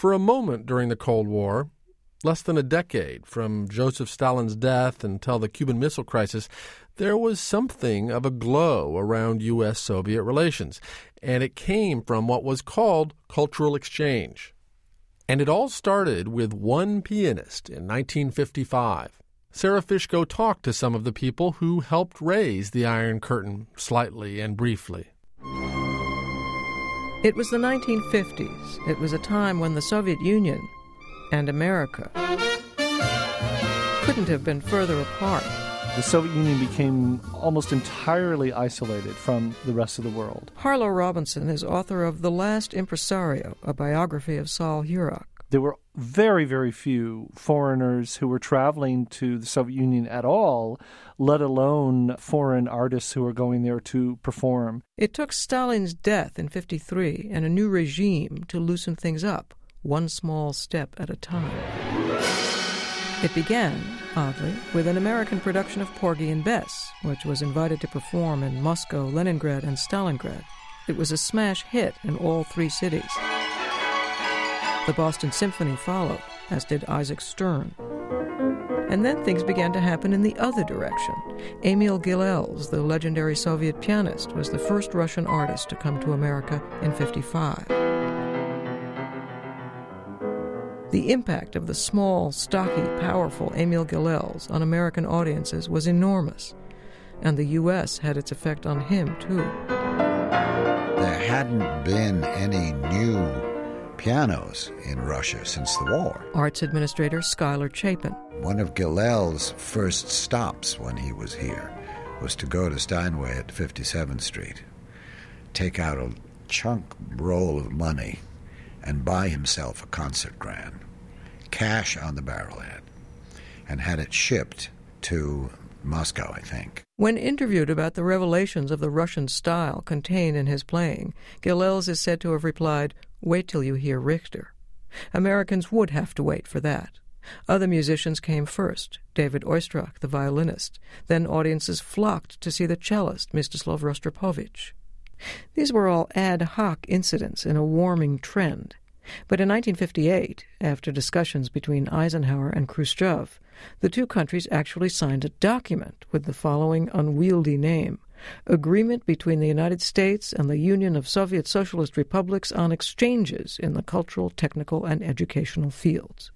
For a moment during the Cold War, less than a decade from Joseph Stalin's death until the Cuban Missile Crisis, there was something of a glow around U.S.-Soviet relations, and it came from what was called cultural exchange. And it all started with one pianist in 1955. Sarah Fishko talked to some of the people who helped raise the Iron Curtain slightly and briefly. It was the 1950s. It was a time when the Soviet Union and America couldn't have been further apart. The Soviet Union became almost entirely isolated from the rest of the world. Harlow Robinson is author of The Last Impresario, a biography of Sol Hurok. There were very, very few foreigners who were traveling to the Soviet Union at all, let alone foreign artists who were going there to perform. It took Stalin's death in 1953 and a new regime to loosen things up, one small step at a time. It began, oddly, with an American production of Porgy and Bess, which was invited to perform in Moscow, Leningrad, and Stalingrad. It was a smash hit in all three cities. The Boston Symphony followed, as did Isaac Stern. And then things began to happen in the other direction. Emil Gilels, the legendary Soviet pianist, was the first Russian artist to come to America in 1955. The impact of the small, stocky, powerful Emil Gilels on American audiences was enormous, and the U.S. had its effect on him, too. There hadn't been any new pianos in Russia since the war. Arts Administrator Schuyler Chapin. One of Gilels' first stops when he was here was to go to Steinway at 57th Street, take out a chunk roll of money, and buy himself a concert grand, cash on the barrelhead, and had it shipped to Moscow, I think. When interviewed about the revelations of the Russian style contained in his playing, Gilels is said to have replied, "Wait till you hear Richter." Americans would have to wait for that. Other musicians came first, David Oistrakh, the violinist. Then audiences flocked to see the cellist, Mstislav Rostropovich. These were all ad hoc incidents in a warming trend. But in 1958, after discussions between Eisenhower and Khrushchev, the two countries actually signed a document with the following unwieldy name: Agreement between the United States and the Union of Soviet Socialist Republics on exchanges in the cultural, technical, and educational fields.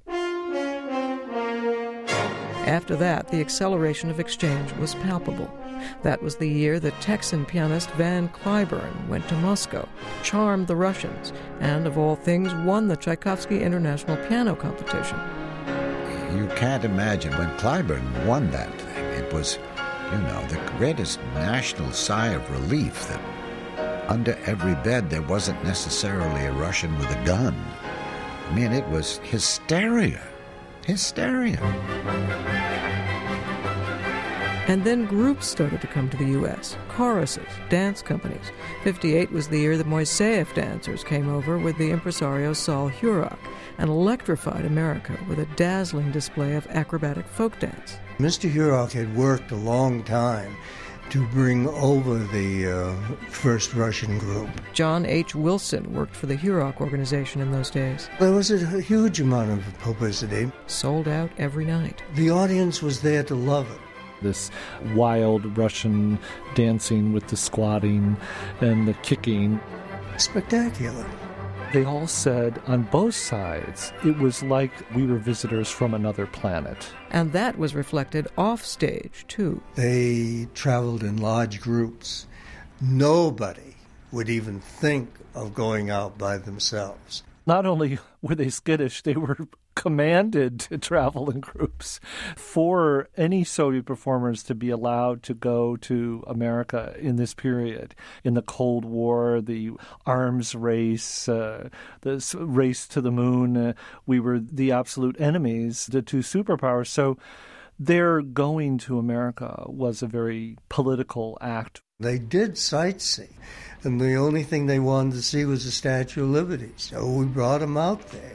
After that, the acceleration of exchange was palpable. That was the year that Texan pianist Van Cliburn went to Moscow, charmed the Russians, and, of all things, won the Tchaikovsky International Piano Competition. You can't imagine when Cliburn won that thing. It was, the greatest national sigh of relief that under every bed there wasn't necessarily a Russian with a gun. I mean, it was hysteria. Hysteria. And then groups started to come to the U.S., choruses, dance companies. 1958 was the year the Moiseyev dancers came over with the impresario Sol Hurok and electrified America with a dazzling display of acrobatic folk dance. Mr. Hurok had worked a long time to bring over the first Russian group. John H. Wilson worked for the Hurok organization in those days. There was a huge amount of publicity. Sold out every night. The audience was there to love it. This wild Russian dancing with the squatting and the kicking. Spectacular. They all said on both sides it was like we were visitors from another planet. And that was reflected off stage, too. They traveled in large groups. Nobody would even think of going out by themselves. Not only were they skittish, they were commanded to travel in groups. For any Soviet performers to be allowed to go to America in this period, in the Cold War, the arms race, the race to the moon, we were the absolute enemies, the two superpowers. So their going to America was a very political act. They did sightsee, and the only thing they wanted to see was the Statue of Liberty. So we brought them out there,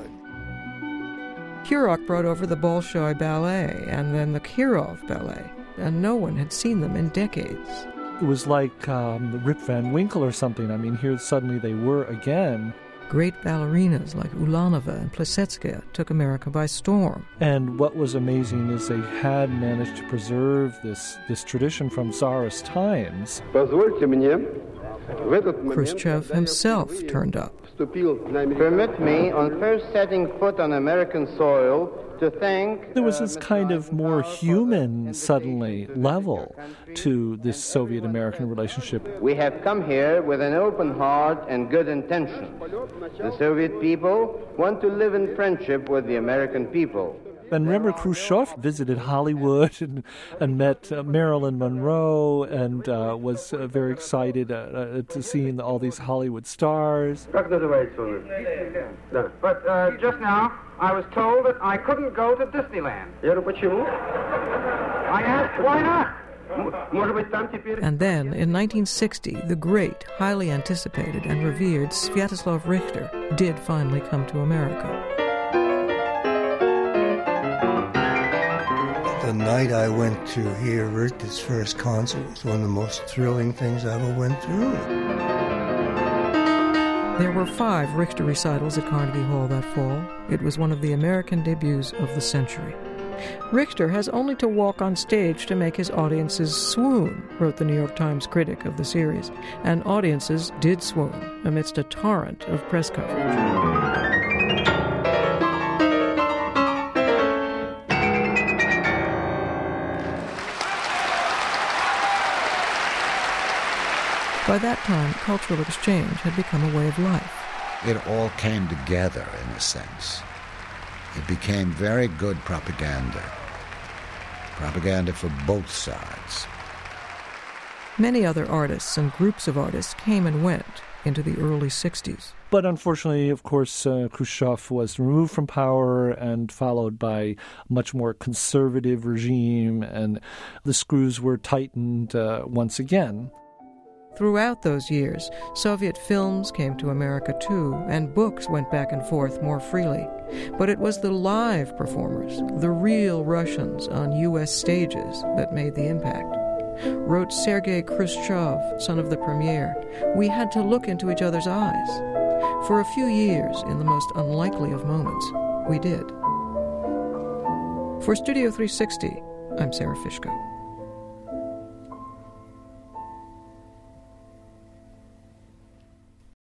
Hurok brought over the Bolshoi Ballet and then the Kirov Ballet, and no one had seen them in decades. It was like the Rip Van Winkle or something. I mean, here suddenly they were again. Great ballerinas like Ulanova and Plesetskaya took America by storm. And what was amazing is they had managed to preserve this tradition from Tsarist times. Khrushchev himself turned up. Permit me, on first setting foot on American soil, to thank... There was this kind of more human, suddenly, level to this Soviet-American relationship. We have come here with an open heart and good intentions. The Soviet people want to live in friendship with the American people. And remember, Khrushchev visited Hollywood and met Marilyn Monroe and was very excited to see all these Hollywood stars. But just now, I was told that I couldn't go to Disneyland. I asked, why not? And then, in 1960, the great, highly anticipated and revered Sviatoslav Richter did finally come to America. The night I went to hear Richter's first concert was one of the most thrilling things I ever went through. There were 5 Richter recitals at Carnegie Hall that fall. It was one of the American debuts of the century. Richter has only to walk on stage to make his audiences swoon, wrote the New York Times critic of the series. And audiences did swoon amidst a torrent of press coverage. By that time, cultural exchange had become a way of life. It all came together, in a sense. It became very good propaganda for both sides. Many other artists and groups of artists came and went into the early 60s. But unfortunately, of course, Khrushchev was removed from power and followed by a much more conservative regime, and the screws were tightened once again. Throughout those years, Soviet films came to America too, and books went back and forth more freely. But it was the live performers, the real Russians on U.S. stages, that made the impact. Wrote Sergei Khrushchev, son of the premier, we had to look into each other's eyes. For a few years, in the most unlikely of moments, we did. For Studio 360, I'm Sarah Fishko.